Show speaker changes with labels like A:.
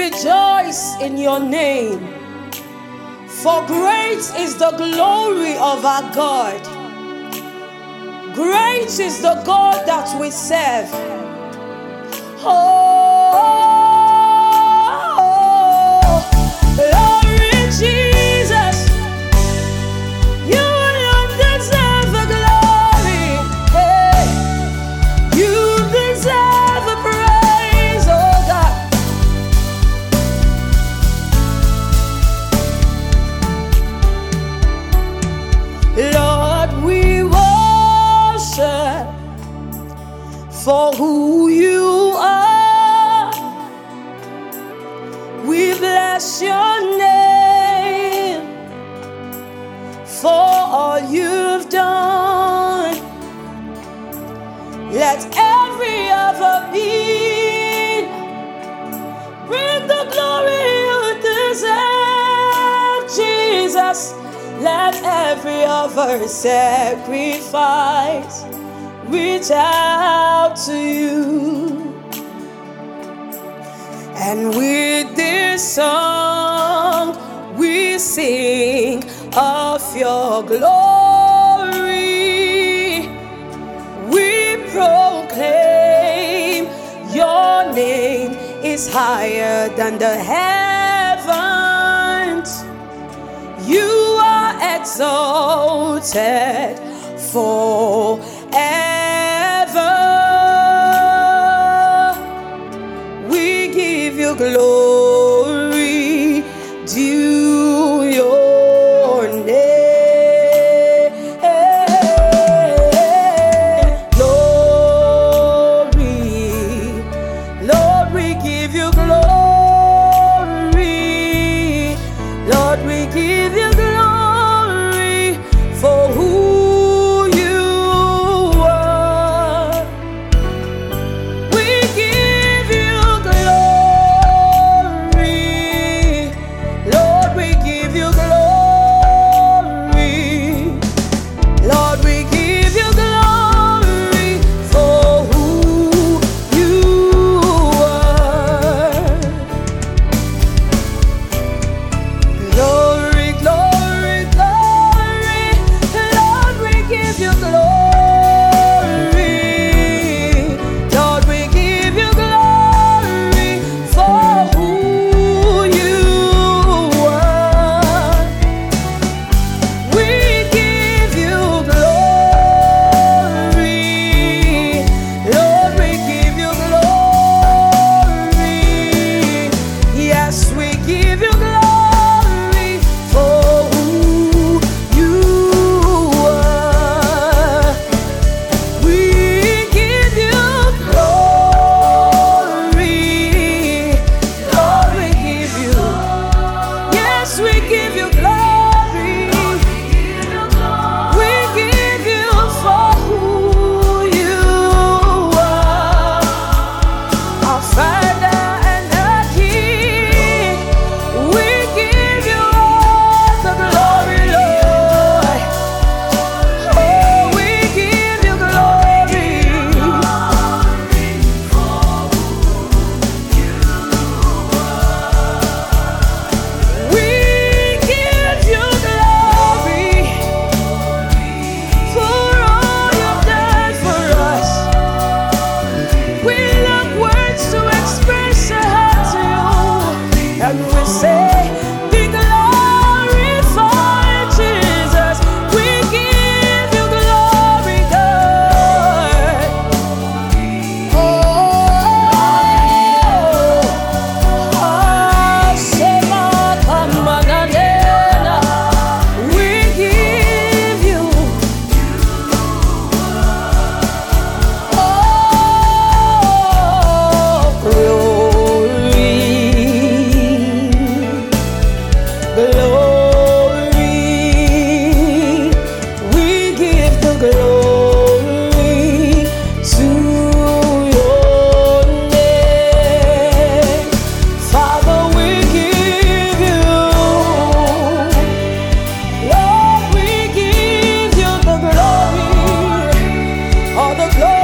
A: rejoice in your name. For great is the glory of our God. Great is the God that we serve. Glory Jesus, you alone deserve the glory. Hey, you deserve the praise, oh God. Lord, we worship for who you are. We bless your name for all you've done. Let every other being bring the glory you deserve, Jesus. Let every other sacrifice reach out to you. And with this song we sing of your glory. We proclaim your name is higher than the heavens. You are exalted forever. We give you glory, due your name. Glory, Lord, we give you glory. Lord, we give you glory for who all the glory.